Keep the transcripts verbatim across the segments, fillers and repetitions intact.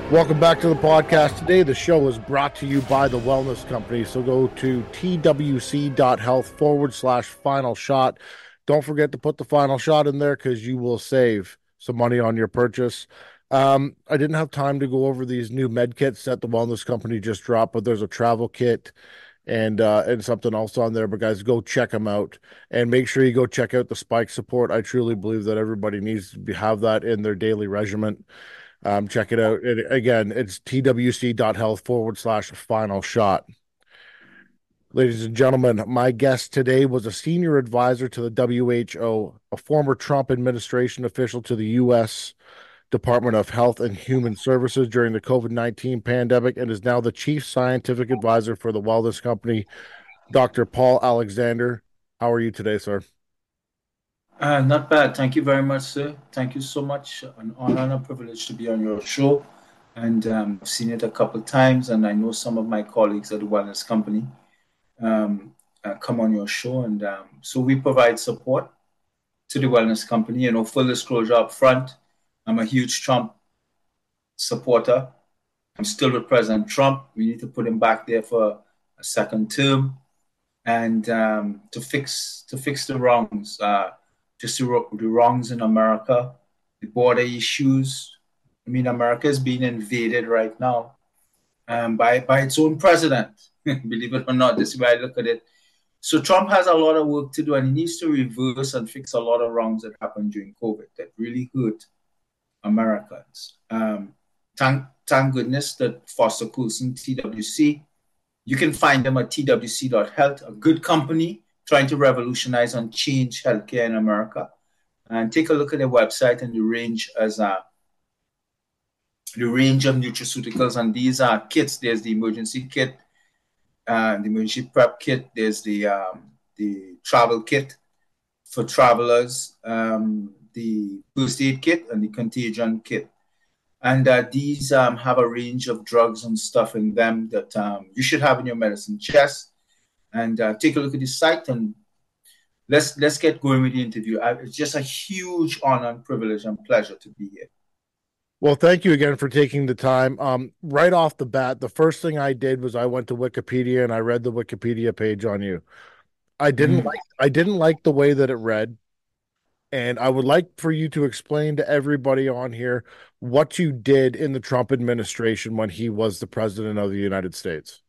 Welcome back to the podcast. Today, the show is brought to you by the Wellness Company. So go to twc.health forward slash final shot. Don't forget to put the final shot in there because you will save some money on your purchase. Um, I didn't have time to go over these new med kits that the Wellness Company just dropped, but there's a travel kit and uh, and something else on there. But guys, go check them out and make sure you go check out the spike support. I truly believe that everybody needs to be, have that in their daily regimen. Um, check it out. It, again, it's twc.health forward slash final shot. Ladies and gentlemen, my guest today was a senior advisor to the W H O, a former Trump administration official to the U S Department of Health and Human Services during the COVID nineteen pandemic, and is now the chief scientific advisor for the Wellness Company, Doctor Paul Alexander. How are you today, sir? Uh, not bad. Thank you very much, sir. Thank you so much. An honor and a privilege to be on your show. And um, I've seen it a couple of times, and I know some of my colleagues at the Wellness Company um, uh, come on your show. And um, so we provide support to the Wellness Company. You know, full disclosure up front, I'm a huge Trump supporter. I'm still with President Trump. We need to put him back there for a second term and um, to fix to fix the wrongs. Uh, just the, the wrongs in America, the border issues. I mean, America is being invaded right now um, by, by its own president, believe it or not. This is why I look at it. So Trump has a lot of work to do, and he needs to reverse and fix a lot of wrongs that happened during COVID that really hurt Americans. Um, thank, thank goodness that Foster Coulson, T W C, you can find them at t w c dot health, a good company trying to revolutionize and change healthcare in America. And take a look at their website and the range as a, the range of nutraceuticals. And these are kits. There's the emergency kit, uh, the emergency prep kit. There's the um, the travel kit for travelers, um, the first aid kit, and the contagion kit. And uh, these um, have a range of drugs and stuff in them that um, you should have in your medicine chest. And uh, take a look at the site, and let's let's get going with the interview. I, it's just a huge honor and privilege and pleasure to be here. Well, thank you again for taking the time. Um, right off the bat, the first thing I did was I went to Wikipedia and I read the Wikipedia page on you. I didn't mm. like I didn't like the way that it read, and I would like for you to explain to everybody on here what you did in the Trump administration when he was the president of the United States.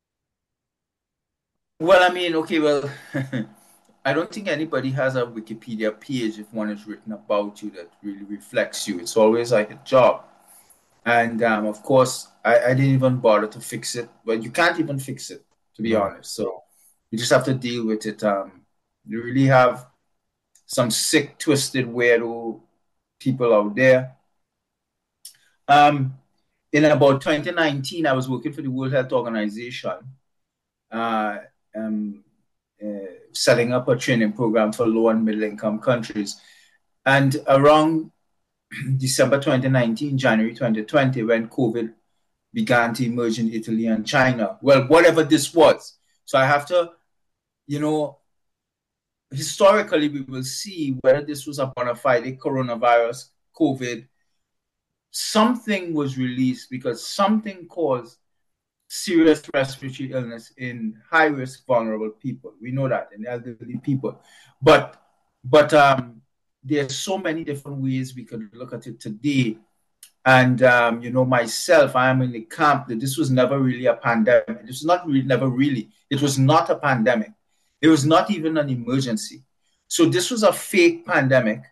Well, I mean, okay, well, I don't think anybody has a Wikipedia page if one is written about you that really reflects you. It's always like a job. And um, of course, I, I didn't even bother to fix it. But you can't even fix it, to be right. honest. So you just have to deal with it. Um, you really have some sick, twisted, weirdo people out there. Um, in about twenty nineteen, I was working for the World Health Organization. Uh, Um, uh, setting up a training program for low and middle income countries. And around December twenty nineteen, January twenty twenty, when COVID began to emerge in Italy and China, well, whatever this was. So I have to, you know, historically, we will see whether this was a bona fide coronavirus, COVID. Something was released because something caused serious respiratory illness in high-risk vulnerable people. We know that in elderly people. But but um, there's so many different ways we could look at it today. And, um, you know, myself, I am in the camp that this was never really a pandemic. This was not really, never really. It was not a pandemic. It was not even an emergency. So this was a fake pandemic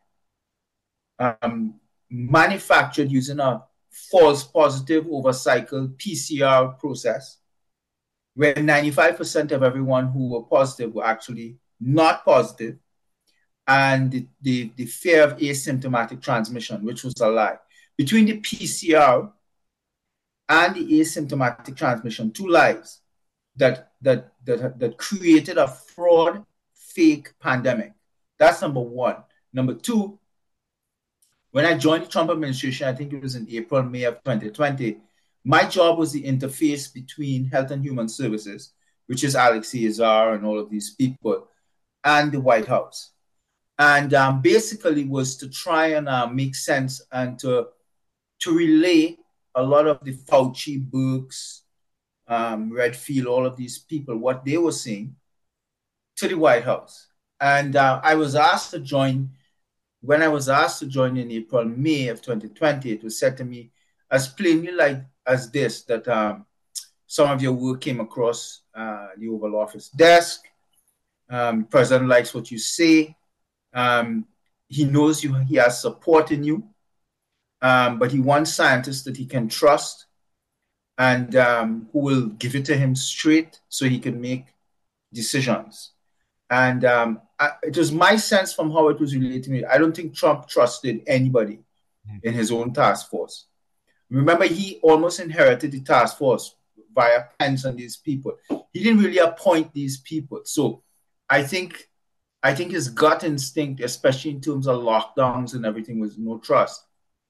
um, manufactured using a false positive over cycle P C R process, where ninety-five percent of everyone who were positive were actually not positive, and the, the, the fear of asymptomatic transmission, which was a lie. Between the P C R and the asymptomatic transmission, two lies that, that, that, that created a fraud, fake pandemic. That's number one. Number two, when I joined the Trump administration, I think it was in April, May of twenty twenty, my job was the interface between Health and Human Services, which is Alexei Azar and all of these people, and the White House. And um, basically was to try and uh, make sense and to, to relay a lot of the Fauci, Birx, um, Redfield, all of these people, what they were saying to the White House. And uh, I was asked to join, when I was asked to join in April, May of twenty twenty, it was said to me as plainly like as this, that um, some of your work came across uh, the Oval Office desk. Um, President likes what you say. Um, he knows you, he has support in you, um, but he wants scientists that he can trust and um, who will give it to him straight so he can make decisions. And um, I, it was my sense from how it was related to me. I don't think Trump trusted anybody in his own task force. Remember, he almost inherited the task force via Pence and these people. He didn't really appoint these people. So I think I think his gut instinct, especially in terms of lockdowns and everything, was no trust.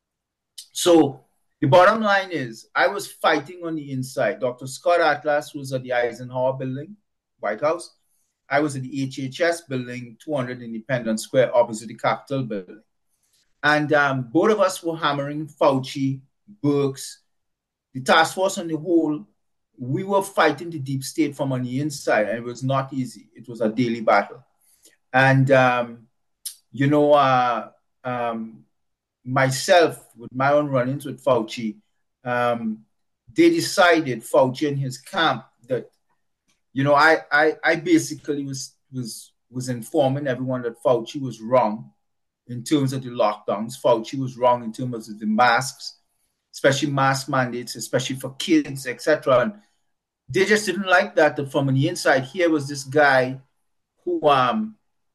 So the bottom line is, I was fighting on the inside. Doctor Scott Atlas was at the Eisenhower Building, White House. I was at the H H S Building, two hundred Independence Square, opposite the Capitol Building. And um, both of us were hammering Fauci, Birx, the task force on the whole. We were fighting the deep state from on the inside, and it was not easy. It was a daily battle. And, um, you know, uh, um, myself, with my own run-ins with Fauci, um, they decided, Fauci and his camp, that, you know, I, I, I basically was, was, was informing everyone that Fauci was wrong in terms of the lockdowns. Fauci was wrong in terms of the masks, especially mask mandates, especially for kids, et cetera. And they just didn't like that. That from the inside, here was this guy who, um,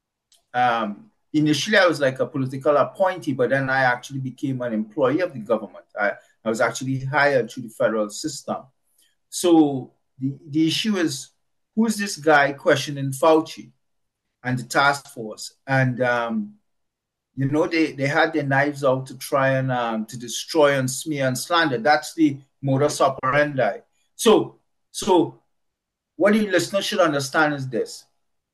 um, initially I was like a political appointee, but then I actually became an employee of the government. I, I was actually hired through the federal system. So the, the issue is, who's this guy questioning Fauci and the task force? And, um, you know, they, they had their knives out to try and um, to destroy and smear and slander. That's the modus operandi. So, so what the listener should understand is this.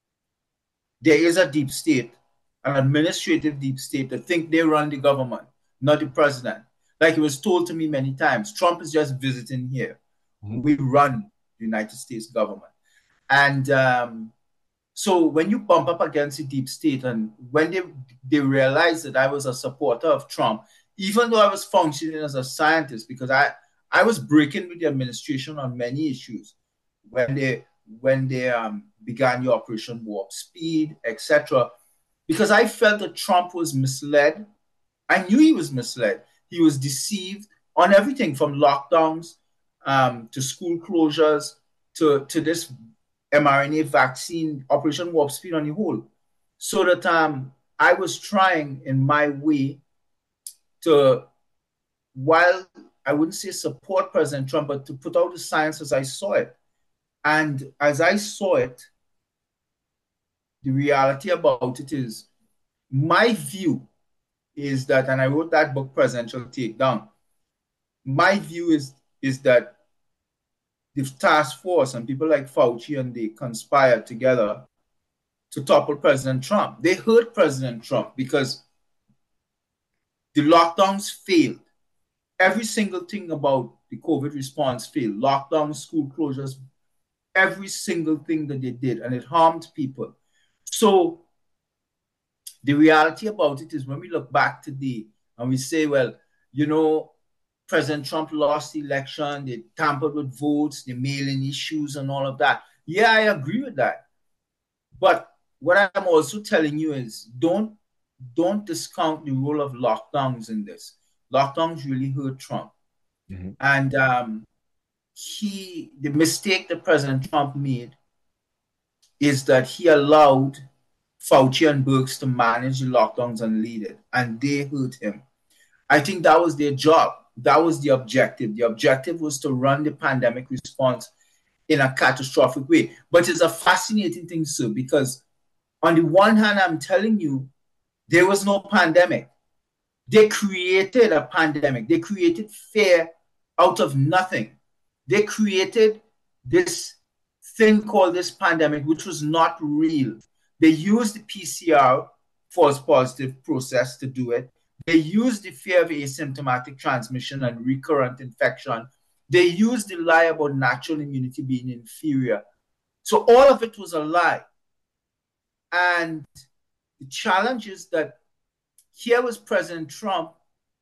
There is a deep state, an administrative deep state that think they run the government, not the president. Like it was told to me many times, Trump is just visiting here. Mm-hmm. We run the United States government. And um, so when you bump up against the deep state, and when they, they realized that I was a supporter of Trump, even though I was functioning as a scientist, because I, I was breaking with the administration on many issues, when they when they um, began the Operation Warp Speed, et cetera, because I felt that Trump was misled. I knew he was misled. He was deceived on everything from lockdowns um, to school closures to, to this mRNA vaccine, Operation Warp Speed on the whole. So that um, I was trying in my way to, while I wouldn't say support President Trump, but to put out the science as I saw it. And as I saw it, the reality about it is, my view is that, and I wrote that book, Presidential Takedown, my view is, is that the task force and people like Fauci and they conspired together to topple President Trump. They hurt President Trump because the lockdowns failed. Every single thing about the COVID response failed. Lockdowns, school closures, every single thing that they did, and it harmed people. So the reality about it is, when we look back today and we say, well, you know, President Trump lost the election, they tampered with votes, they mail-in issues and all of that. Yeah, I agree with that. But what I'm also telling you is, don't, don't discount the role of lockdowns in this. Lockdowns really hurt Trump. Mm-hmm. And um, he, the mistake that President Trump made is that he allowed Fauci and Birx to manage the lockdowns and lead it, and they hurt him. I think that was their job. That was the objective. The objective was to run the pandemic response in a catastrophic way. But it's a fascinating thing, sir, because on the one hand, I'm telling you, there was no pandemic. They created a pandemic. They created fear out of nothing. They created this thing called this pandemic, which was not real. They used the P C R, false positive process, to do it. They used the fear of asymptomatic transmission and recurrent infection. They used the lie about natural immunity being inferior. So all of it was a lie. And the challenge is that here was President Trump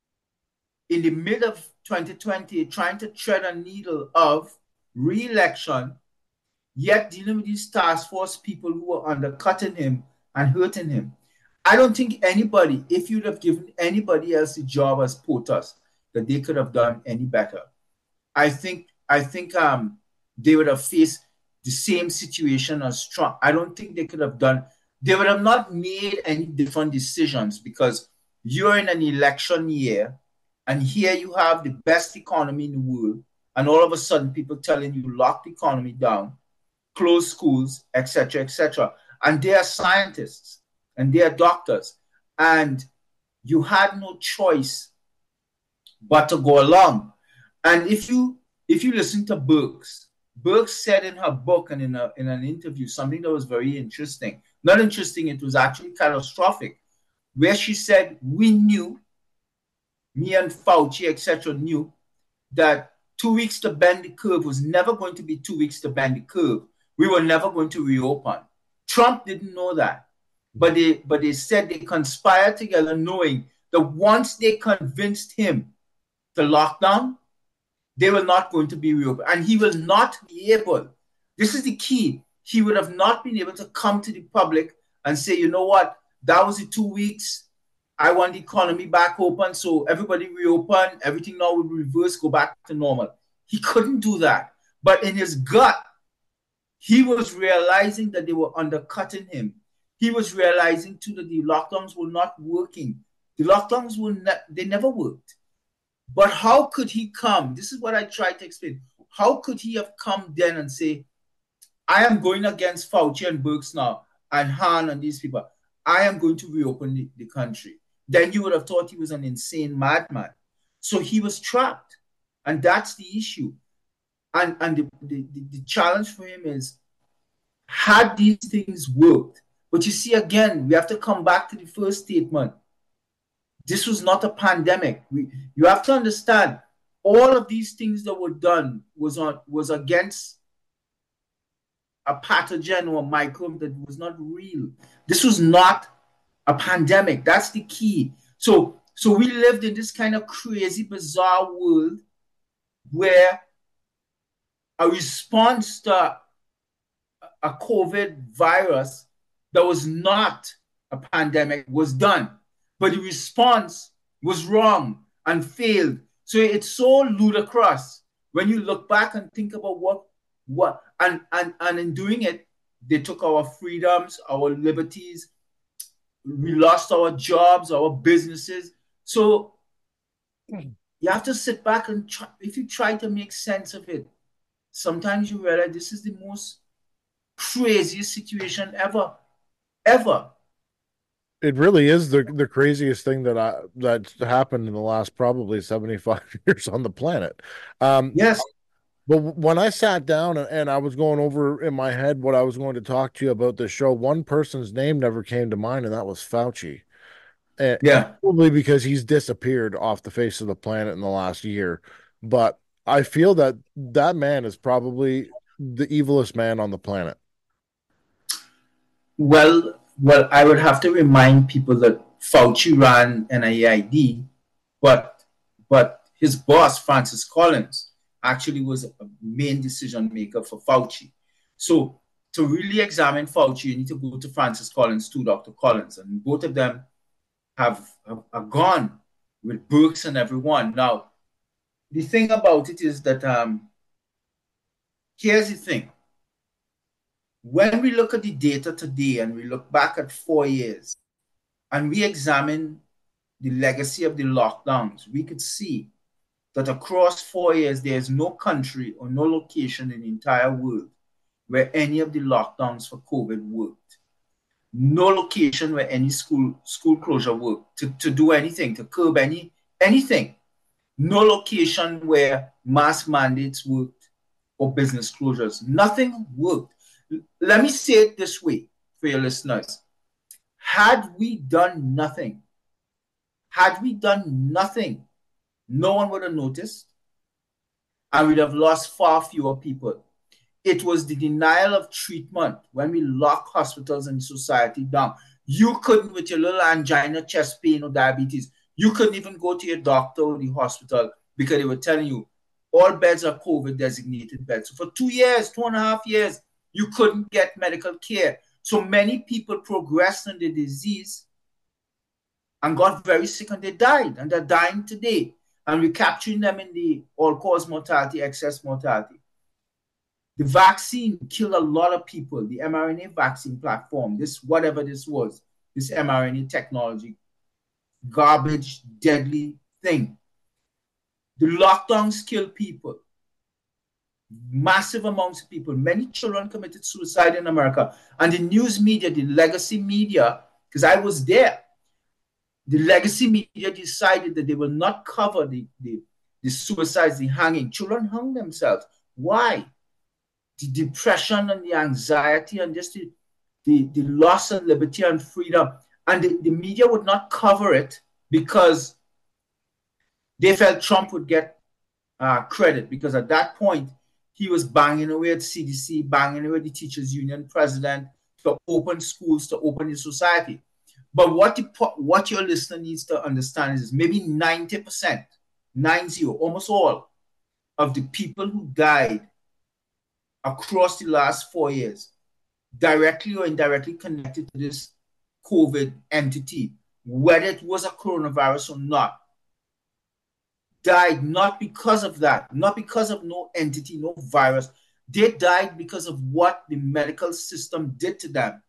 in the mid of twenty twenty trying to tread a needle of re-election, yet dealing with these task force people who were undercutting him and hurting him. I don't think anybody, if you'd have given anybody else the job as POTUS, that they could have done any better. I think I think um, they would have faced the same situation as Trump. I don't think they could have done, they would have not made any different decisions, because you're in an election year and here you have the best economy in the world, and all of a sudden people telling you lock the economy down, close schools, et cetera, et cetera. And they are scientists and they are doctors, and you had no choice but to go along. And if you if you listen to Birx, Birx said in her book and in a, in an interview something that was very interesting. Not interesting, it was actually catastrophic, where she said, we knew, me and Fauci, et cetera, knew that two weeks to bend the curve was never going to be two weeks to bend the curve. We were never going to reopen. Trump didn't know that. But they, but they said they conspired together knowing that once they convinced him to lock down, they were not going to be reopened. And he will not be able, this is the key, he would have not been able to come to the public and say, you know what, that was the two weeks, I want the economy back open, so everybody reopen, everything now would reverse, go back to normal. He couldn't do that. But in his gut, he was realizing that they were undercutting him. He was realizing too that the lockdowns were not working. The lockdowns were ne- they never worked. But how could he come? This is what I tried to explain. How could he have come then and say, I am going against Fauci and Birx now, and Hahn and these people. I am going to reopen the, the country. Then you would have thought he was an insane madman. So he was trapped. And that's the issue. And, and the, the, the challenge for him is, had these things worked? But you see, again, we have to come back to the first statement. This was not a pandemic. We, you have to understand, all of these things that were done was, on, was against a pathogen or a microbe that was not real. This was not a pandemic. That's the key. So, so we lived in this kind of crazy, bizarre world where a response to a COVID virus that was not a pandemic was done, but the response was wrong and failed. So it's so ludicrous when you look back and think about what, what, and, and, and in doing it, they took our freedoms, our liberties, we lost our jobs, our businesses. So you have to sit back and try, if you try to make sense of it, sometimes you realize this is the most craziest situation ever, ever. It really is the the craziest thing that I that's happened in the last probably seventy-five years on the planet. Um, yes. But when I sat down and, and I was going over in my head what I was going to talk to you about this show, one person's name never came to mind, and that was Fauci. And yeah. Probably because he's disappeared off the face of the planet in the last year. But I feel that that man is probably the evilest man on the planet. Well, well, I would have to remind people that Fauci ran N I A I D, but but his boss, Francis Collins, actually was a main decision maker for Fauci. So to really examine Fauci, you need to go to Francis Collins too, Doctor Collins, and both of them have, have are gone with Birx and everyone. Now, the thing about it is that um, here's the thing. When we look at the data today and we look back at four years and we examine the legacy of the lockdowns, we could see that across four years, there is no country or no location in the entire world where any of the lockdowns for COVID worked. No location where any school school closure worked to, to do anything, to curb any anything. No location where mask mandates worked or business closures. Nothing worked. Let me say it this way for your listeners. Had we done nothing, Had we done nothing, no one would have noticed, and we'd have lost far fewer people. It was the denial of treatment when we locked hospitals and society down. You couldn't, with your little angina, chest pain, or diabetes, you couldn't even go to your doctor or the hospital because they were telling you all beds are COVID designated beds. So for two years, two and a half years, you couldn't get medical care. So many people progressed in the disease and got very sick, and they died, and they're dying today. And we're capturing them in the all-cause mortality, excess mortality. The vaccine killed a lot of people. The mRNA vaccine platform, this whatever this was, this mRNA technology, garbage, deadly thing. The lockdowns killed people. Massive amounts of people. Many children committed suicide in America. And the news media, the legacy media, because I was there, the legacy media decided that they will not cover the, the, the suicides, the hanging. Children hung themselves. Why? The depression and the anxiety and just the, the, the loss of liberty and freedom. And the, the media would not cover it because they felt Trump would get uh, credit, because at that point, he was banging away at C D C, banging away at the teachers union president to open schools, to open the society. But what, the, what your listener needs to understand is maybe ninety percent, nine zero, almost all of the people who died across the last four years, directly or indirectly connected to this COVID entity, whether it was a coronavirus or not, died not because of that, not because of no entity, no virus. They died because of what the medical system did to them.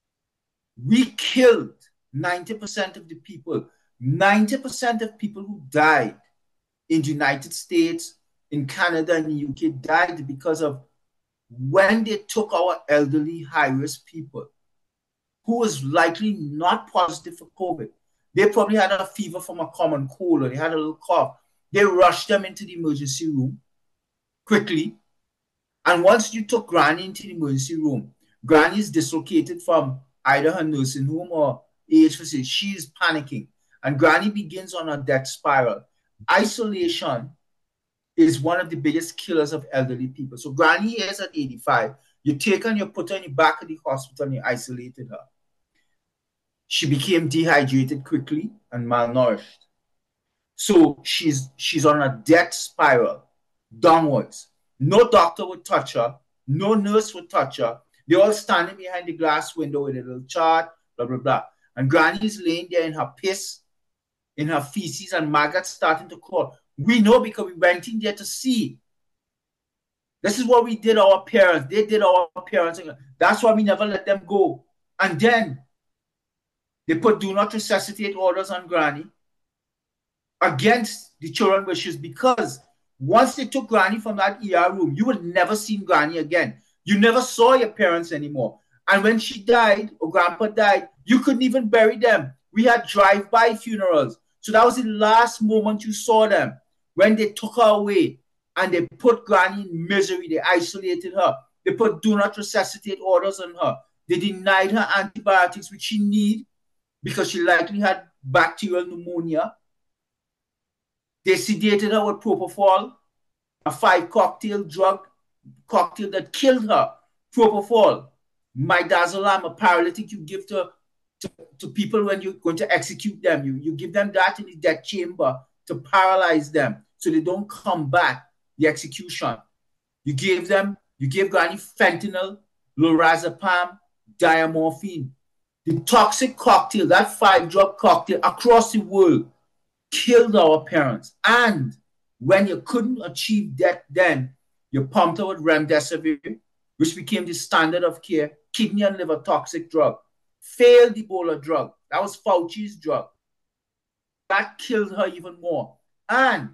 We killed ninety percent of the people. ninety percent of people who died in the United States, in Canada, and the U K died because of when they took our elderly, high-risk people who was likely not positive for COVID. They probably had a fever from a common cold, or they had a little cough. They rushed them into the emergency room quickly. And once you took Granny into the emergency room, Granny is dislocated from either her nursing home or A H facility. She's panicking. And Granny begins on a death spiral. Isolation is one of the biggest killers of elderly people. So Granny is at eighty-five. You take her and you put her in the back of the hospital and you isolated her. She became dehydrated quickly and malnourished. So she's she's on a death spiral downwards. No doctor would touch her. No nurse would touch her. They're all standing behind the glass window with a little chart, blah, blah, blah. And Granny's laying there in her piss, in her feces, and maggots starting to crawl. We know because we went in there to see. This is what we did our parents. They did our parents. That's why we never let them go. And then they put do not resuscitate orders on Granny against the children's wishes, because once they took Granny from that E R room, you would never see Granny again. You never saw your parents anymore. And when she died, or Grandpa died, you couldn't even bury them. We had drive-by funerals. So that was the last moment you saw them, when they took her away and they put Granny in misery. They isolated her. They put do not resuscitate orders on her. They denied her antibiotics, which she needed because she likely had bacterial pneumonia. They sedated her with propofol, a five cocktail drug cocktail that killed her. Propofol, midazolam, a paralytic you give to, to, to people when you're going to execute them. You, you give them that in the death chamber to paralyze them so they don't come back, the execution. You gave them, you gave Granny fentanyl, lorazepam, diamorphine. The toxic cocktail, that five-drug cocktail across the world, killed our parents. And when you couldn't achieve death then, you pumped her with remdesivir, which became the standard of care, kidney and liver toxic drug, failed Ebola drug. That was Fauci's drug. That killed her even more. And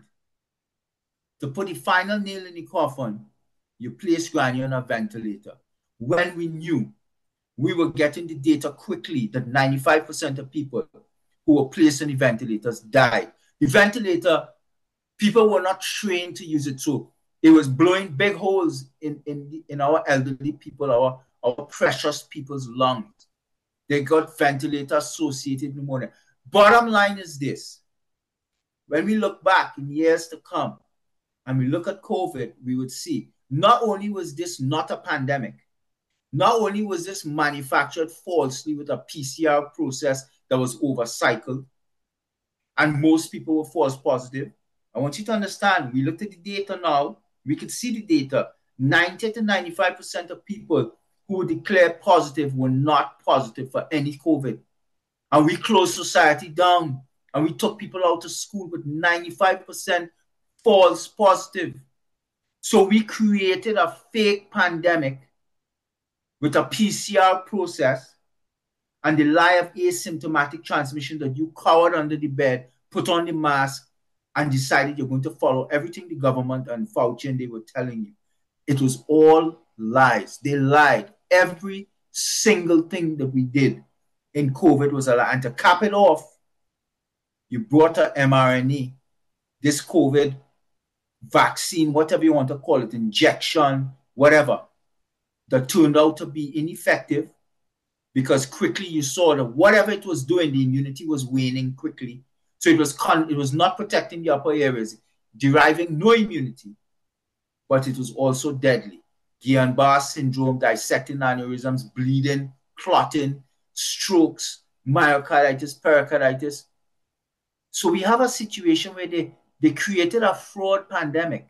to put the final nail in the coffin, you placed Granny on a ventilator. When we knew we were getting the data quickly that ninety-five percent of people who were placed on the ventilators died. The ventilator, people were not trained to use it, so it was blowing big holes in, in, in our elderly people, our, our precious people's lungs. They got ventilator-associated pneumonia. Bottom line is this. When we look back in years to come and we look at COVID, we would see not only was this not a pandemic, not only was this manufactured falsely with a P C R process that was overcycled, and most people were false positive. I want you to understand, we looked at the data now, we could see the data. ninety to ninety-five percent of people who were declared positive were not positive for any COVID. And we closed society down, and we took people out of school with ninety-five percent false positive. So we created a fake pandemic with a P C R process and the lie of asymptomatic transmission that you cowered under the bed, put on the mask, and decided you're going to follow everything the government and Fauci and they were telling you. It was all lies. They lied. Every single thing that we did in COVID was a lie. And to cap it off, you brought a mRNA, this COVID vaccine, whatever you want to call it, injection, whatever, that turned out to be ineffective because quickly you saw that whatever it was doing, the immunity was waning quickly. So it was con- it was not protecting the upper areas, deriving no immunity, but it was also deadly. Guillain-Barré syndrome, dissecting aneurysms, bleeding, clotting, strokes, myocarditis, pericarditis. So we have a situation where they, they created a fraud pandemic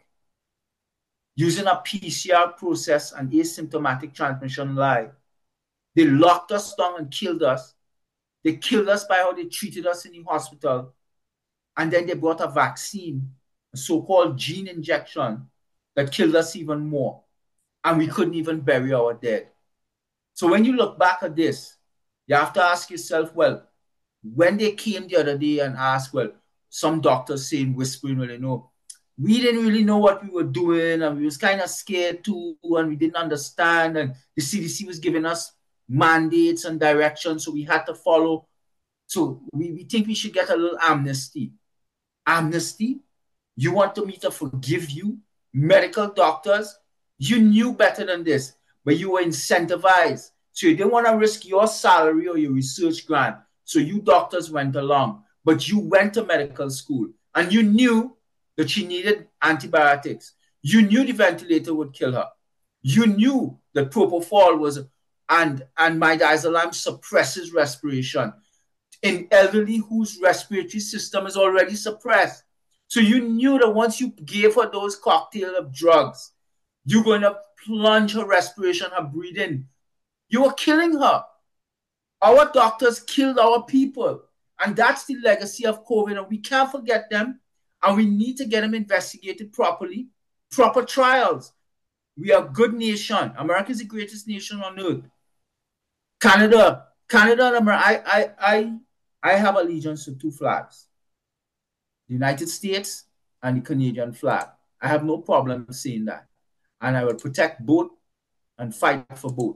using a P C R process and asymptomatic transmission lie. They locked us down and killed us. They killed us by how they treated us in the hospital. And then they brought a vaccine, a so-called gene injection, that killed us even more. And we couldn't even bury our dead. So when you look back at this, you have to ask yourself, well, when they came the other day and asked, well, some doctors saying, whispering, well, you know, we didn't really know what we were doing, and we was kind of scared too, and we didn't understand, and the C D C was giving us mandates and directions, so we had to follow. So we, we think we should get a little amnesty. Amnesty? You want me to forgive you? Medical doctors? You knew better than this, but you were incentivized. So you didn't want to risk your salary or your research grant. So you doctors went along, but you went to medical school and you knew that she needed antibiotics. You knew the ventilator would kill her. You knew that propofol was, and, and midazolam suppresses respiration in elderly whose respiratory system is already suppressed. So you knew that once you gave her those cocktail of drugs, you're going to plunge her respiration, her breathing. You were killing her. Our doctors killed our people. And that's the legacy of COVID. And we can't forget them. And we need to get them investigated properly. Proper trials. We are a good nation. America is the greatest nation on earth. Canada. Canada and America. I, I, I, I have allegiance to two flags. The United States and the Canadian flag. I have no problem saying that. And I will protect both and fight for both.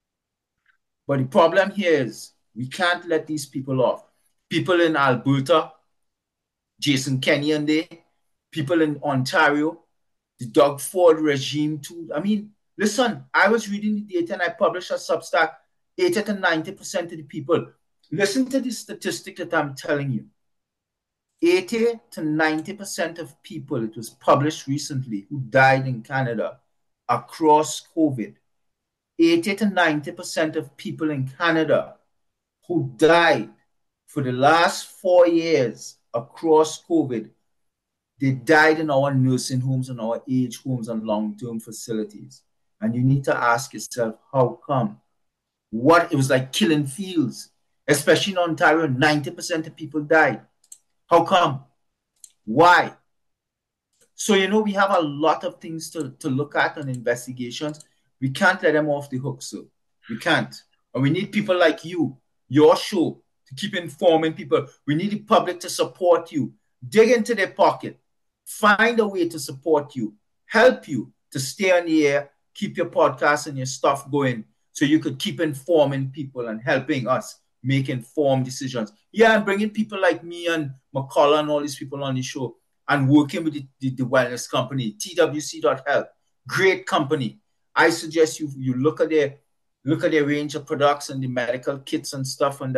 But the problem here is we can't let these people off. People in Alberta, Jason Kenney and they, people in Ontario, the Doug Ford regime too. I mean, listen, I was reading the data and I published a Substack, eighty to ninety percent of the people. Listen to the statistic that I'm telling you. eighty to ninety percent of people, it was published recently, who died in Canada across COVID. eighty to ninety percent of people in Canada who died for the last four years across COVID, they died in our nursing homes and our age homes and long-term facilities. And you need to ask yourself, how come? What, it was like killing fields, especially in Ontario, ninety percent of people died. How come? Why? So, you know, we have a lot of things to, to look at and investigations. We can't let them off the hook, sir. We can't. And we need people like you, your show, to keep informing people. We need the public to support you. Dig into their pocket. Find a way to support you. Help you to stay on the air. Keep your podcast and your stuff going so you could keep informing people and helping us make informed decisions. Yeah, and bringing people like me and McCullough and all these people on the show and working with the, the, the wellness company, T W C dot health. Great company. I suggest you you look at their look at their range of products and the medical kits and stuff and that.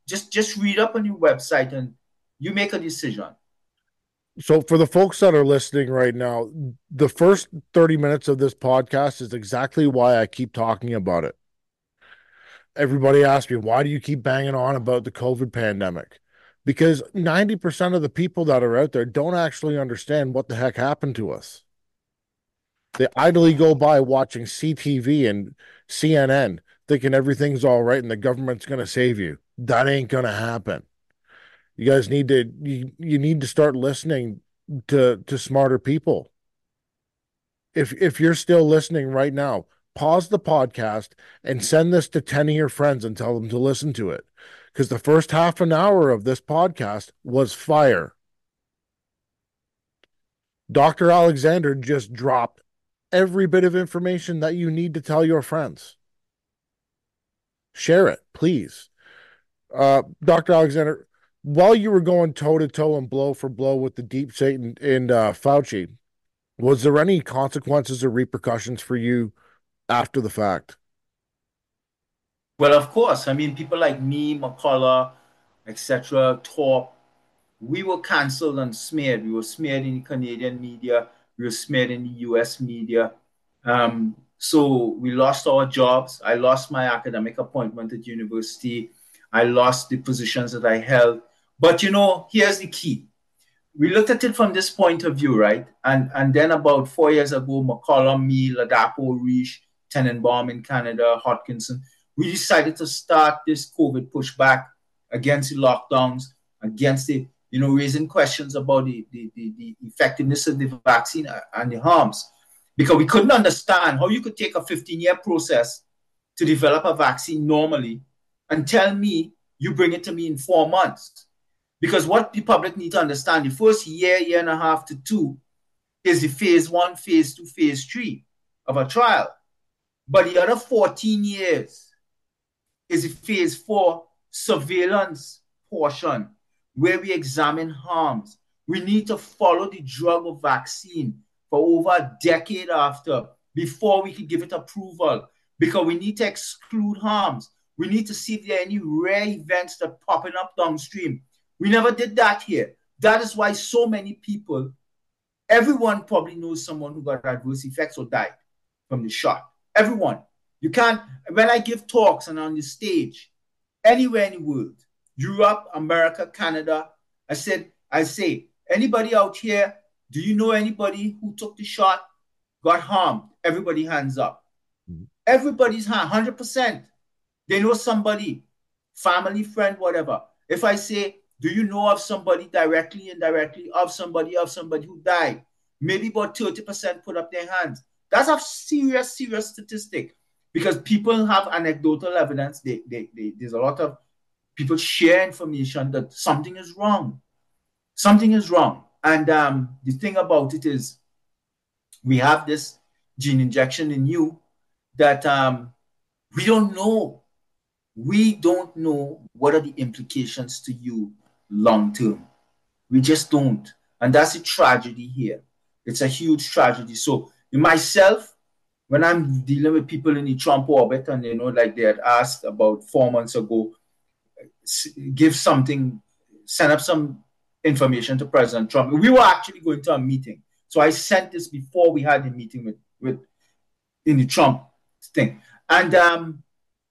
Just just read up on your website and you make a decision. So, for the folks that are listening right now, the first thirty minutes of this podcast is exactly why I keep talking about it. Everybody asks me, why do you keep banging on about the COVID pandemic? Because ninety percent of the people that are out there don't actually understand what the heck happened to us. They idly go by watching C T V and C N N, thinking everything's all right and the government's going to save you. That ain't going to happen. You guys need to you, you need to start listening to to smarter people. If if you're still listening right now, pause the podcast and send this to ten of your friends and tell them to listen to it. Because the first half an hour of this podcast was fire. Doctor Alexander just dropped every bit of information that you need to tell your friends. Share it, please. Uh, Doctor Alexander, while you were going toe to toe and blow for blow with the deep Satan and uh, Fauci, was there any consequences or repercussions for you after the fact? Well, of course. I mean, people like me, McCullough, et cetera, Thorpe, we were cancelled and smeared. We were smeared in the Canadian media. We were smeared in the U S media. Um, so we lost our jobs. I lost my academic appointment at university. I lost the positions that I held. But, you know, here's the key. We looked at it from this point of view, right? And and then about four years ago, McCollum, me, Ladapo, Riche, Tenenbaum in Canada, Hodkinson, we decided to start this COVID pushback against the lockdowns, against the, you know, raising questions about the, the, the, the effectiveness of the vaccine and the harms. Because we couldn't understand how you could take a fifteen-year process to develop a vaccine normally and tell me you bring it to me in four months. Because what the public need to understand, the first year, year and a half to two is the phase one, phase two, phase three of a trial. But the other fourteen years is the phase four surveillance portion where we examine harms. We need to follow the drug or vaccine for over a decade after before we can give it approval, because we need to exclude harms. We need to see if there are any rare events that are popping up downstream. We never did that here. That is why so many people, everyone probably knows someone who got adverse effects or died from the shot. Everyone. You can't, when I give talks and on the stage, anywhere in the world, Europe, America, Canada, I said, I say, anybody out here, do you know anybody who took the shot, got harmed? Everybody hands up. Mm-hmm. Everybody's hand, one hundred percent. They know somebody, family, friend, whatever. If I say, do you know of somebody directly, indirectly, of somebody, of somebody who died? Maybe about thirty percent put up their hands. That's a serious, serious statistic, because people have anecdotal evidence. They, they, they, there's a lot of people share information that something is wrong. Something is wrong. And um, the thing about it is we have this gene injection in you that um, we don't know. We don't know what are the implications to you long term. We just don't. And that's a tragedy here. It's a huge tragedy. So myself, when I'm dealing with people in the Trump orbit, and you know, like they had asked about four months ago, give something, send up some information to President Trump. We were actually going to a meeting. So I sent this before we had the meeting with, with in the Trump thing. And um,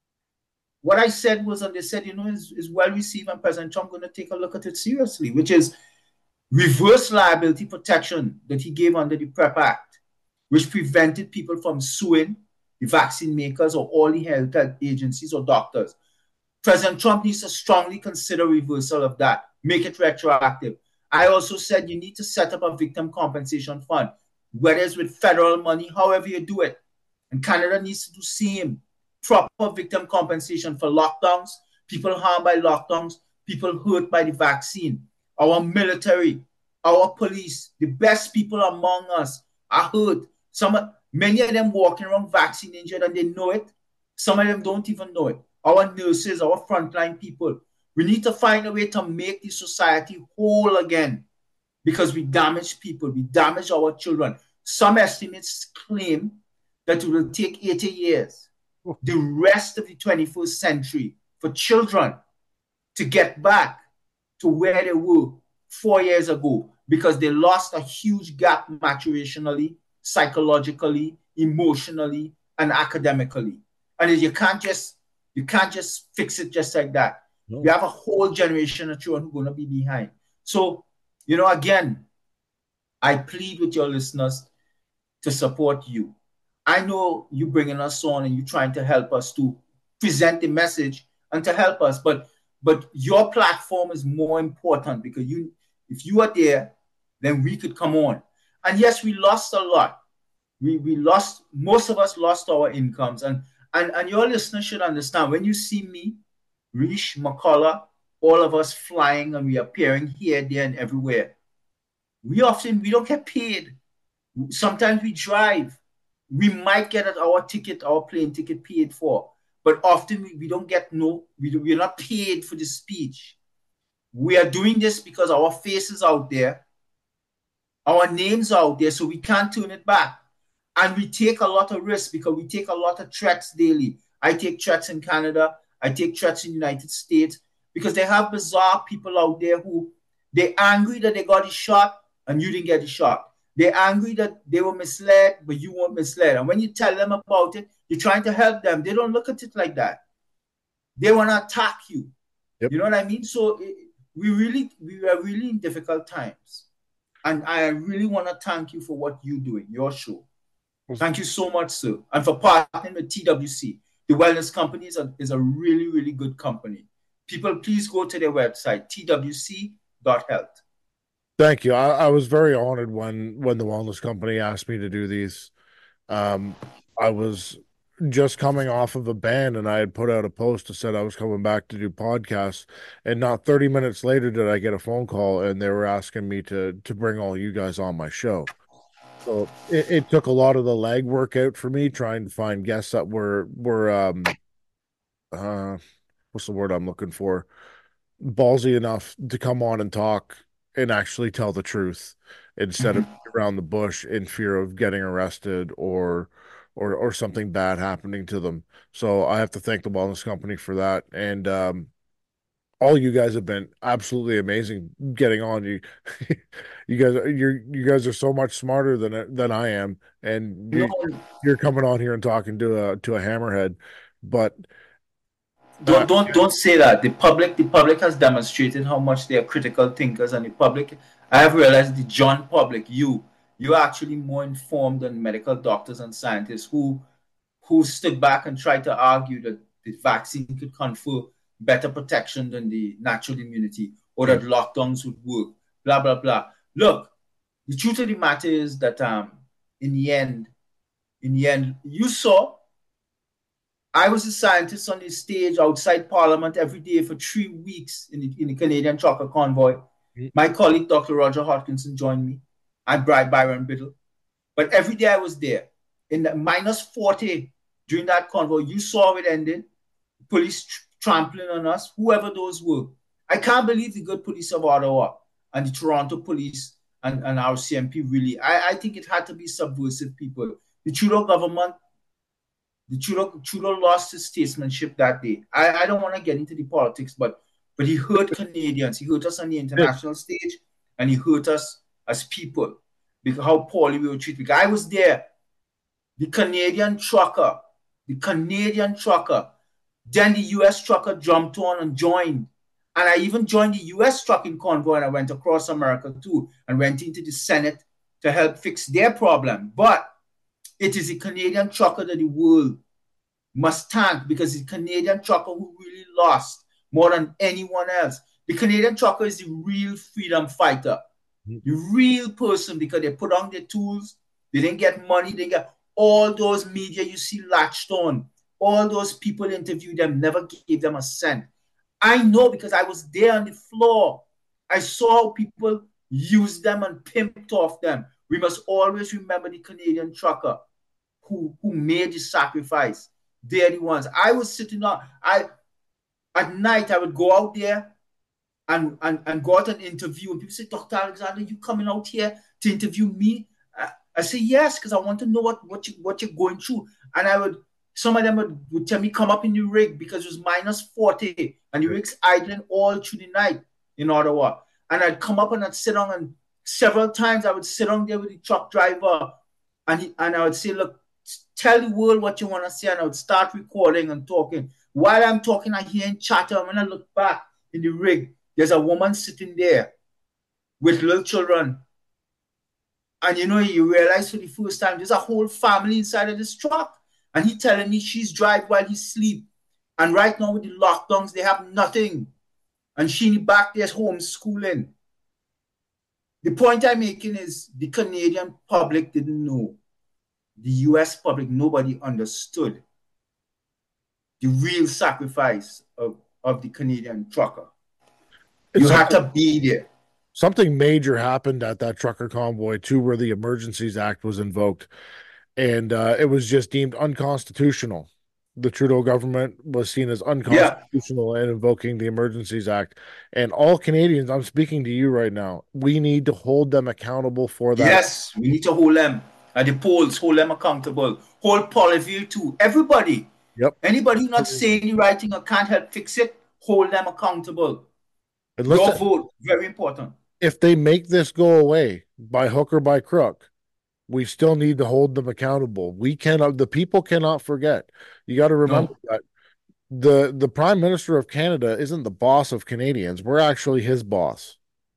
what I said was, and they said, you know, is, is well received, and President Trump going to take a look at it seriously, which is reverse liability protection that he gave under the PrEP Act, which prevented people from suing the vaccine makers or all the health agencies or doctors. President Trump needs to strongly consider reversal of that, make it retroactive. I also said you need to set up a victim compensation fund, whether it's with federal money, however you do it. And Canada needs to do same, proper victim compensation for lockdowns, people harmed by lockdowns, people hurt by the vaccine. Our military, our police, the best people among us are hurt. Some, many of them walking around vaccine injured and they know it. Some of them don't even know it. Our nurses, our frontline people. We need to find a way to make the society whole again, because we damage people. We damage our children. Some estimates claim that it will take eighty years, the rest of the twenty-first century, for children to get back to where they were four years ago because they lost a huge gap maturationally, psychologically, emotionally, and academically. And you can't just you can't just fix it just like that. No. We have a whole generation of children who are going to be behind. So, you know, again, I plead with your listeners to support you. I know you bringing us on and you trying to help us to present the message and to help us, but but your platform is more important because you, if you are there, then we could come on. And yes, we lost a lot. We we lost, most of us lost our incomes. And and, and your listeners should understand, when you see me, Rish, McCullough, all of us flying and we are appearing here, there, and everywhere, we often, we don't get paid. Sometimes we drive. We might get our ticket, our plane ticket paid for, but often we, we don't get no, we, we're not paid for the speech. We are doing this because our faces out there, our names out there, so we can't turn it back. And we take a lot of risks because we take a lot of threats daily. I take threats in Canada. I take threats in the United States because they have bizarre people out there who, they're angry that they got a shot and you didn't get a shot. They're angry that they were misled, but you weren't misled. And when you tell them about it, you're trying to help them. They don't look at it like that. They want to attack you. Yep. You know what I mean? So it, we really, we are really in difficult times. And I really want to thank you for what you're doing, your show. Thank you so much, sir. And for partnering with T W C. The Wellness Company is a, is a really, really good company. People, please go to their website, T W C dot health. Thank you. I, I was very honored when, when the Wellness Company asked me to do these. Um, I was just coming off of a ban and I had put out a post that said I was coming back to do podcasts. And not thirty minutes later did I get a phone call and they were asking me to, to bring all you guys on my show. So it, it took a lot of the legwork out for me trying to find guests that were, were, um, uh, what's the word I'm looking for? Ballsy enough to come on and talk and actually tell the truth instead mm-hmm. of around the bush in fear of getting arrested or, or, or something bad happening to them. So I have to thank the Wellness Company for that. And, um, all you guys have been absolutely amazing getting on. You, you guys, you're you guys are so much smarter than than I am, and you, you're coming on here and talking to a to a hammerhead. But don't uh, don't don't say that. The public, the public has demonstrated how much they are critical thinkers, and the public. I have realized the John public, you you're actually more informed than medical doctors and scientists who who stood back and tried to argue that the vaccine could confer better protection than the natural immunity, or that lockdowns would work, blah, blah, blah. Look, the truth of the matter is that um, in the end, in the end, you saw, I was a scientist on the stage outside Parliament every day for three weeks in the, in the Canadian Trucker Convoy. Mm-hmm. My colleague, Doctor Roger Hodkinson, joined me. and Byron Biddle. But every day I was there. In the minus forty during that convoy, you saw it ending. Police tr- trampling on us, whoever those were. I can't believe the good police of Ottawa and the Toronto police and, and our C M P really. I, I think it had to be subversive people. The Trudeau government, the Trudeau, Trudeau lost his statesmanship that day. I, I don't want to get into the politics, but but he hurt Canadians. He hurt us on the international stage, and he hurt us as people because how poorly we were treated. Because I was there. The Canadian trucker, the Canadian trucker, then the U S trucker jumped on and joined. And I even joined the U S trucking convoy, and I went across America too and went into the Senate to help fix their problem. But it is the Canadian trucker that the world must thank, because it's the Canadian trucker who really lost more than anyone else. The Canadian trucker is the real freedom fighter, the real person, because they put on their tools, they didn't get money, they get all those media you see latched on, all those people interviewed them, never gave them a cent. I know because I was there on the floor. I saw how people use them and pimped off them. We must always remember the Canadian trucker who, who made the sacrifice. They're the ones. I was sitting on, I at night I would go out there and, and, and go out and interview. And people say, Doctor Alexander, you coming out here to interview me? I, I say, yes, because I want to know what, what, you, what you're going through. And I would Some of them would, would tell me, come up in the rig because it was minus forty and the rig's idling all through the night in Ottawa. And I'd come up and I'd sit down, and several times I would sit down there with the truck driver, and, he, and I would say, look, tell the world what you want to say. And I would start recording and talking. While I'm talking, I hear him chatter. And when I look back in the rig, there's a woman sitting there with little children. And you know, you realize for the first time, there's a whole family inside of this truck. And he telling me she's drive while he sleep. And right now with the lockdowns, they have nothing. And she in the back there's homeschooling. The point I'm making is the Canadian public didn't know. The U S public, nobody understood the real sacrifice of, of the Canadian trucker. You had to be there. Something major happened at that trucker convoy too, where the Emergencies Act was invoked, and uh, it was just deemed unconstitutional. The Trudeau government was seen as unconstitutional yeah. in invoking the Emergencies Act. And all Canadians, I'm speaking to you right now, we need to hold them accountable for that. Yes, we need to hold them at the polls, hold them accountable. Hold Poilievre too. Everybody. Yep. Anybody not saying the right thing or can't help fix it, hold them accountable. And your vote, very important. If they make this go away by hook or by crook, we still need to hold them accountable. We cannot, the people cannot forget. You got to remember no. that the the Prime Minister of Canada isn't the boss of Canadians. We're actually his boss.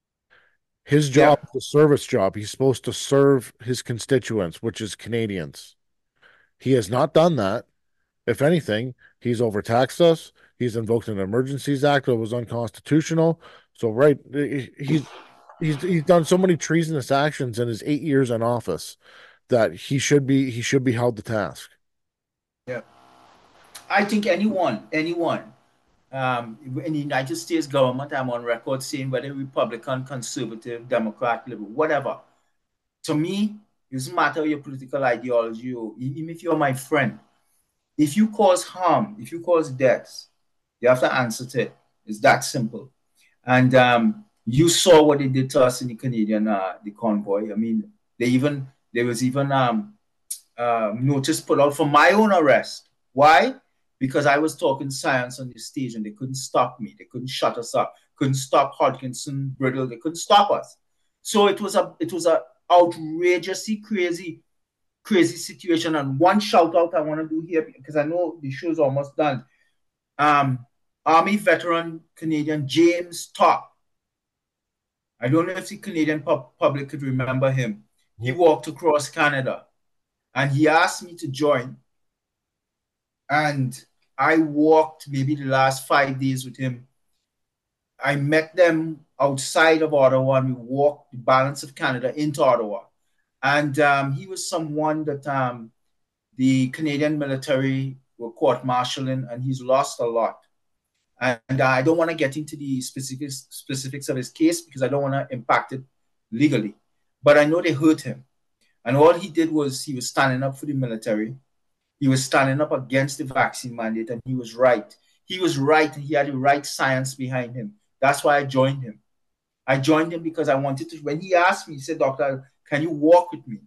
His job yeah. is a service job. He's supposed to serve his constituents, which is Canadians. He has not done that. If anything, he's overtaxed us. He's invoked an Emergencies Act that was unconstitutional. So, right, he's he's he's done so many treasonous actions in his eight years in office that he should be he should be held to task. Yeah, I think anyone anyone um, in the United States government, I'm on record saying whether Republican, conservative, Democrat, liberal, whatever. To me, it doesn't matter your political ideology, or even if you're my friend. If you cause harm, if you cause deaths, you have to answer to it. It's that simple. And um, you saw what they did to us in the Canadian, uh, the convoy. I mean, they even there was even um, uh, notice put out for my own arrest. Why? Because I was talking science on the stage and they couldn't stop me. They couldn't shut us up. Couldn't stop Hodgkinson, Brittle. They couldn't stop us. So it was a it was a outrageously crazy. Crazy situation. And one shout out I want to do here, because I know the show's almost done. Um, Army veteran Canadian James Topp. I don't know if the Canadian pub- public could remember him. He walked across Canada and he asked me to join. And I walked maybe the last five days with him. I met them outside of Ottawa and we walked the balance of Canada into Ottawa. And um, he was someone that um, the Canadian military were court-martialing, and he's lost a lot. And, and I don't want to get into the specifics, specifics of his case because I don't want to impact it legally. But I know they hurt him. And all he did was he was standing up for the military. He was standing up against the vaccine mandate, and he was right. He was right. He had the right science behind him. That's why I joined him. I joined him because I wanted to. When he asked me, he said, Doctor, can you walk with me?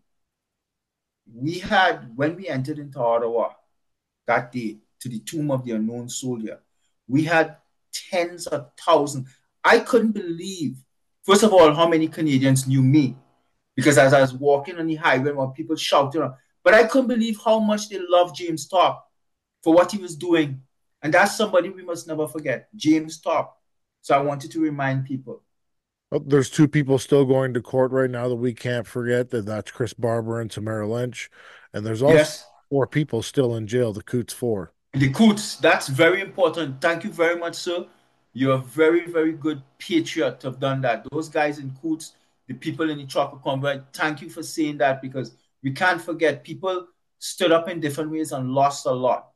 We had, when we entered into Ottawa that day to the Tomb of the Unknown Soldier, we had tens of thousands. I couldn't believe, first of all, how many Canadians knew me. Because as I was walking on the highway, while people shouting, but I couldn't believe how much they loved James Topp for what he was doing. And that's somebody we must never forget, James Topp. So I wanted to remind people. Oh, there's two people still going to court right now that we can't forget, that that's Chris Barber and Tamara Lynch. And there's also yes. four people still in jail, the Coots Four. The Coots, that's very important. Thank you very much, sir. You're a very, very good patriot to have done that. Those guys in Coots, the people in the Trucker Convoy, thank you for saying that, because we can't forget people stood up in different ways and lost a lot.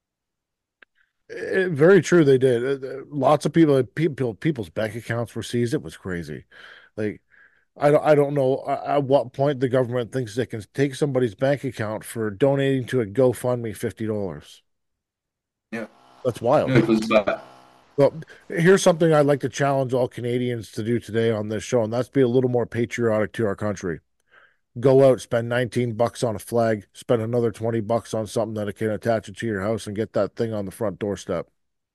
It, very true, they did. Uh, lots of people, people, people's bank accounts were seized. It was crazy. Like, I don't, I don't know at what point the government thinks they can take somebody's bank account for donating to a GoFundMe fifty dollars. Yeah, that's wild. It was bad. Well, here's something I'd like to challenge all Canadians to do today on this show, and that's be a little more patriotic to our country. Go out, spend nineteen bucks on a flag, spend another twenty bucks on something that can attach it to your house and get that thing on the front doorstep.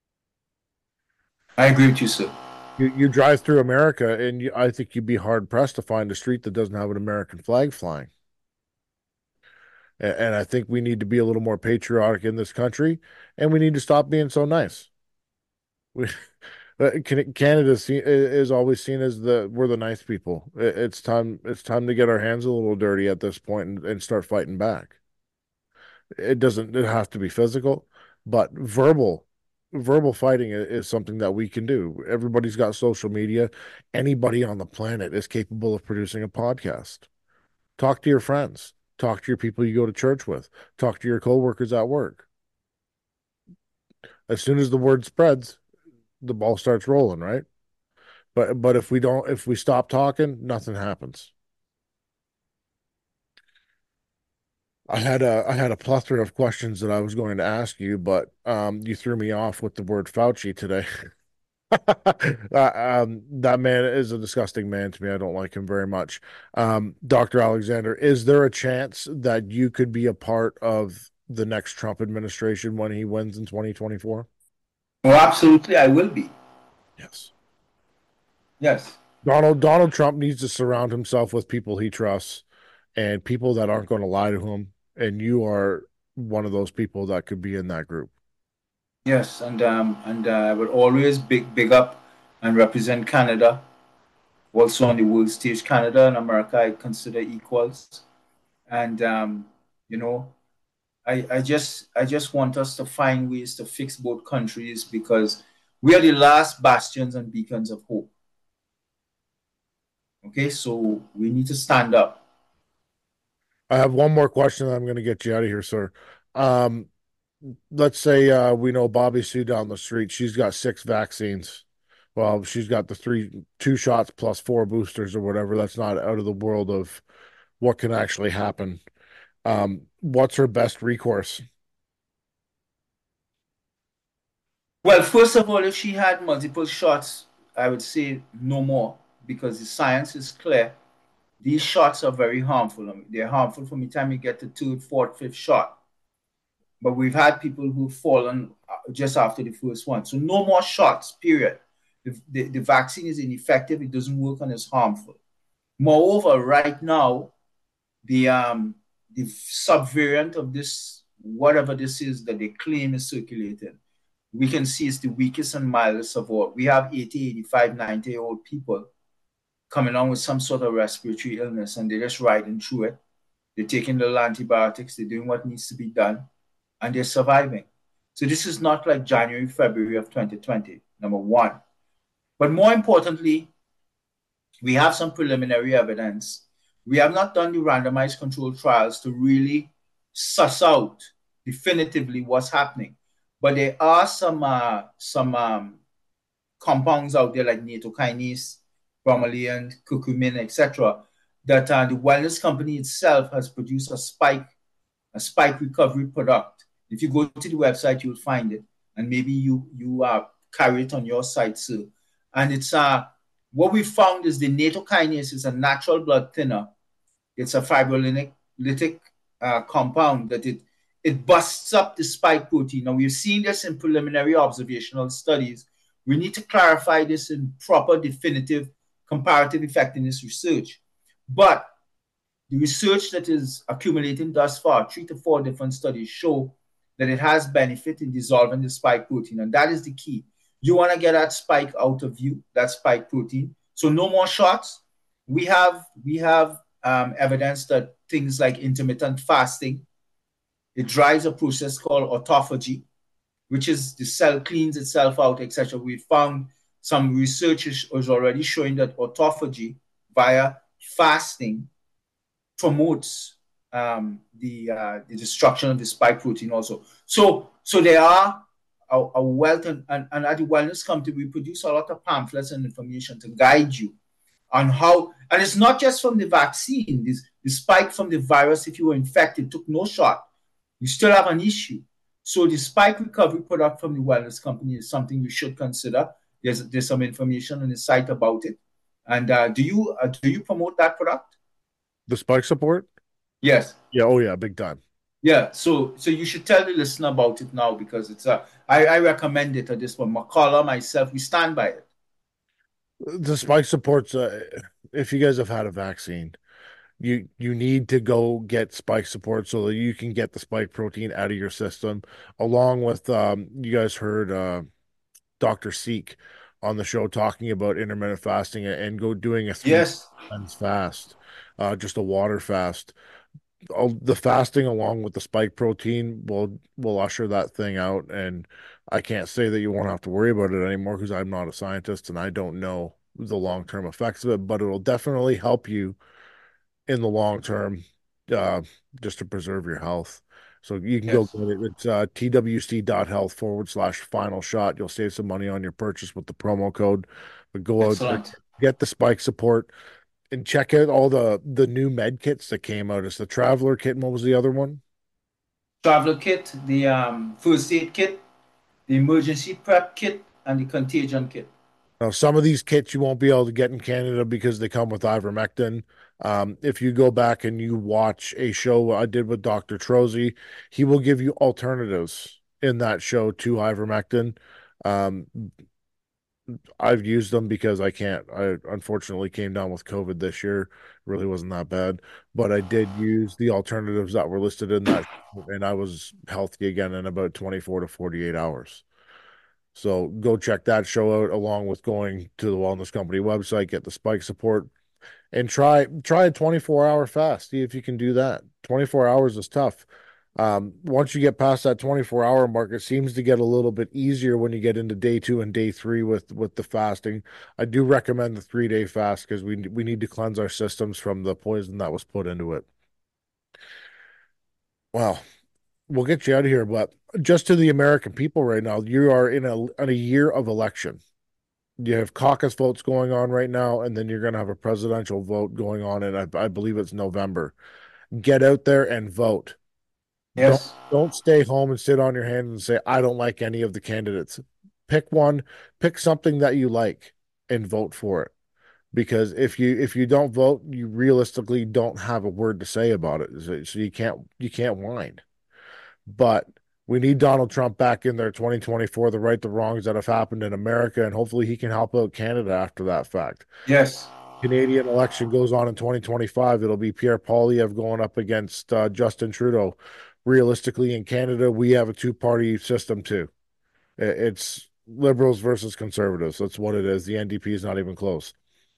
I agree with you, sir. You you drive through America, and you, I think you'd be hard pressed to find a street that doesn't have an American flag flying. And, and I think we need to be a little more patriotic in this country, and we need to stop being so nice. We, Canada is always seen as the we're the nice people. It's time it's time to get our hands a little dirty at this point and, and start fighting back. It doesn't it have to be physical, but verbal verbal fighting is something that we can do. Everybody's got social media. Anybody on the planet is capable of producing a podcast. Talk to your friends. Talk to your people you go to church with. Talk to your coworkers at work. As soon as the word spreads, the ball starts rolling, right? But but if we don't, if we stop talking, nothing happens. I had a I had a plethora of questions that I was going to ask you, but um, you threw me off with the word Fauci today. uh, um, that man is a disgusting man to me. I don't like him very much. Um, Doctor Alexander, is there a chance that you could be a part of the next Trump administration when he wins in twenty twenty-four? Oh, absolutely, I will be. Yes. Yes. Donald Donald Trump needs to surround himself with people he trusts and people that aren't going to lie to him. And you are one of those people that could be in that group. Yes, and um, and uh, I will always big big up and represent Canada. Also on the world stage, Canada and America I consider equals. And um, you know, I, I just I just want us to find ways to fix both countries because we are the last bastions and beacons of hope. Okay, so we need to stand up. I have one more question that I'm going to get you out of here, sir. Um, let's say uh, we know Bobby Sue down the street. She's got six vaccines. Well, she's got the three, two shots plus four boosters or whatever. That's not out of the world of what can actually happen. Um, what's her best recourse? Well, first of all, if she had multiple shots, I would say no more because the science is clear. These shots are very harmful. I mean, they're harmful from the time you get the third, fourth, fifth shot. But we've had people who've fallen just after the first one. So no more shots, period. The, the, the vaccine is ineffective. It doesn't work and it's harmful. Moreover, right now, the um, the subvariant of this, whatever this is that they claim is circulating, we can see it's the weakest and mildest of all. We have eighty, eighty-five, ninety-year-old people coming on with some sort of respiratory illness and they're just riding through it. They're taking little antibiotics. They're doing what needs to be done and they're surviving. So this is not like January, February of twenty twenty, number one. But more importantly, we have some preliminary evidence. We have not done the randomized controlled trials to really suss out definitively what's happening. But there are some uh, some um, compounds out there like nattokinase, bromelain, curcumin, et cetera, that uh, the wellness company itself has produced a spike, a spike recovery product. If you go to the website, you'll find it, and maybe you you uh, carry it on your site, sir. And it's uh, what we found is the nattokinase is a natural blood thinner. It's a fibrolytic uh, compound that it it busts up the spike protein. Now we've seen this in preliminary observational studies. We need to clarify this in proper, definitive, comparative effectiveness research. But the research that is accumulating thus far, three to four different studies, show that it has benefit in dissolving the spike protein, and that is the key. You want to get that spike out of you, that spike protein. So no more shots. We have we have um, evidence that things like intermittent fasting, it drives a process called autophagy, which is the cell cleans itself out, et cetera. We found some research is already showing that autophagy via fasting promotes um, the uh, the destruction of the spike protein also. So so there are a, a wealth, and, and, and at the Wellness Company, we produce a lot of pamphlets and information to guide you on how, and it's not just from the vaccine, this, the spike from the virus, if you were infected, took no shot, you still have an issue. So the spike recovery product from the Wellness Company is something you should consider. There's there's some information on the site about it. And uh, do you uh, do you promote that product? The spike support? Yes. Yeah, oh yeah, big time. Yeah, so so you should tell the listener about it now because it's a I, I recommend it at this point. McCullough, myself, we stand by it. The spike supports, uh, if you guys have had a vaccine, you you need to go get spike support so that you can get the spike protein out of your system, along with um, you guys heard uh, Doctor Seek on the show talking about intermittent fasting and go doing a three Yes, times fast, uh, just a water fast. All, the fasting along with the spike protein will will usher that thing out, and I can't say that you won't have to worry about it anymore because I'm not a scientist and I don't know the long-term effects of it, but it'll definitely help you in the long term, uh, just to preserve your health. So you can go yes, get it. It's uh, twc.health forward slash final shot. You'll save some money on your purchase with the promo code. But go out there, excellent. get the spike support, and check out all the the new med kits that came out. It's the Traveler kit, and what was the other one? Traveler kit, the um, first aid kit, the emergency prep kit, and the contagion kit. Now, some of these kits you won't be able to get in Canada because they come with ivermectin. Um, if you go back and you watch a show I did with Doctor Trozy, he will give you alternatives in that show to ivermectin. Um, I've used them because I can't. I unfortunately came down with COVID this year. It really wasn't that bad, but I did use the alternatives that were listed in that, and I was healthy again in about twenty-four to forty-eight hours. So go check that show out along with going to the Wellness Company website, get the spike support, and try try a twenty-four hour fast. See if you can do that. twenty-four hours is tough. Um, once you get past that twenty-four hour mark, it seems to get a little bit easier when you get into day two and day three with with the fasting. I do recommend the three day fast because we we need to cleanse our systems from the poison that was put into it. Well, we'll get you out of here, but just to the American people right now, you are in a in a year of election. You have caucus votes going on right now, and then you're going to have a presidential vote going on, and I, I believe it's November. Get out there and vote. Don't Yes, don't stay home and sit on your hands and say, I don't like any of the candidates. Pick one, pick something that you like and vote for it. Because if you if you don't vote, you realistically don't have a word to say about it. So, so you can't you can't whine. But we need Donald Trump back in there twenty twenty-four to right the wrongs that have happened in America, and hopefully he can help out Canada after that fact. yes, Canadian election goes on in twenty twenty-five. It'll be Pierre Poilievre going up against uh, Justin Trudeau. Realistically, in Canada, we have a two-party system too. It's liberals versus conservatives. That's what it is. The N D P is not even close.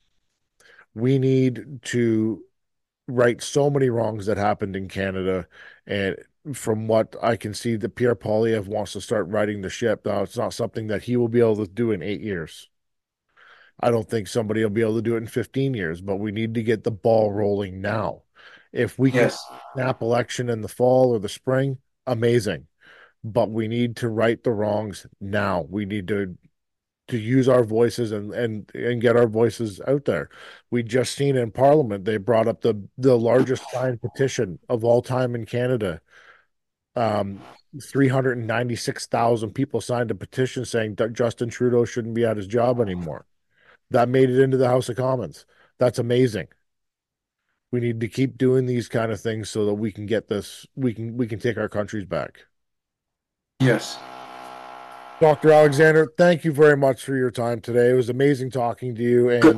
We need to right so many wrongs that happened in Canada. And from what I can see, that Pierre Poilievre wants to start righting the ship. Now, it's not something that he will be able to do in eight years. I don't think somebody will be able to do it in fifteen years, but we need to get the ball rolling now. If we can yes, snap election in the fall or the spring, amazing. But we need to right the wrongs now. We need to to use our voices and and and get our voices out there. We just seen in Parliament they brought up the the largest signed petition of all time in Canada. Um, three hundred ninety-six thousand people signed a petition saying that Justin Trudeau shouldn't be at his job anymore. That made it into the House of Commons. That's amazing. We need to keep doing these kind of things so that we can get this, we can we can take our countries back. yes. Doctor Alexander, thank you very much for your time today. It was amazing talking to you, Good. and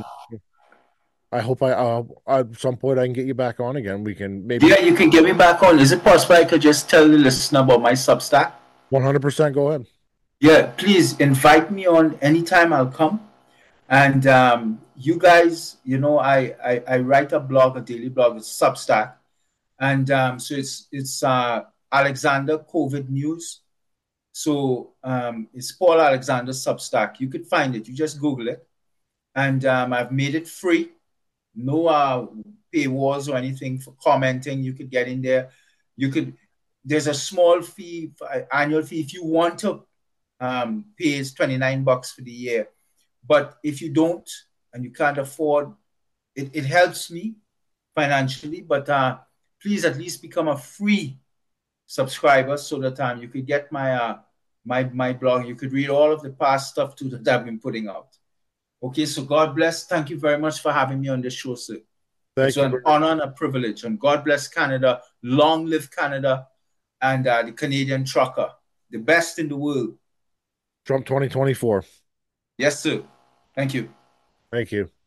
I hope I uh, at some point I can get you back on again. We can maybe Yeah, you can get me back on. Is it possible I could just tell the listener about my Substack? one hundred percent go ahead. Yeah, please invite me on anytime. I'll come. And um, you guys, you know, I, I I write a blog, a daily blog, it's Substack, and um, so it's it's uh, Alexander COVID News. So um, it's Paul Alexander Substack. You could find it. You just Google it, and um, I've made it free. No uh, paywalls or anything for commenting. You could get in there. You could. There's a small fee, annual fee, if you want to um, pay is twenty-nine bucks for the year. But if you don't and you can't afford, it, it helps me financially. But uh, please at least become a free subscriber so that um, you could get my uh, my my blog. You could read all of the past stuff too that I've been putting out. Okay, so God bless. Thank you very much for having me on this show, sir. It's Thank you an very honor and a privilege. And God bless Canada. Long live Canada and uh, the Canadian trucker, the best in the world. Trump twenty twenty-four. Yes, sir. Thank you. Thank you.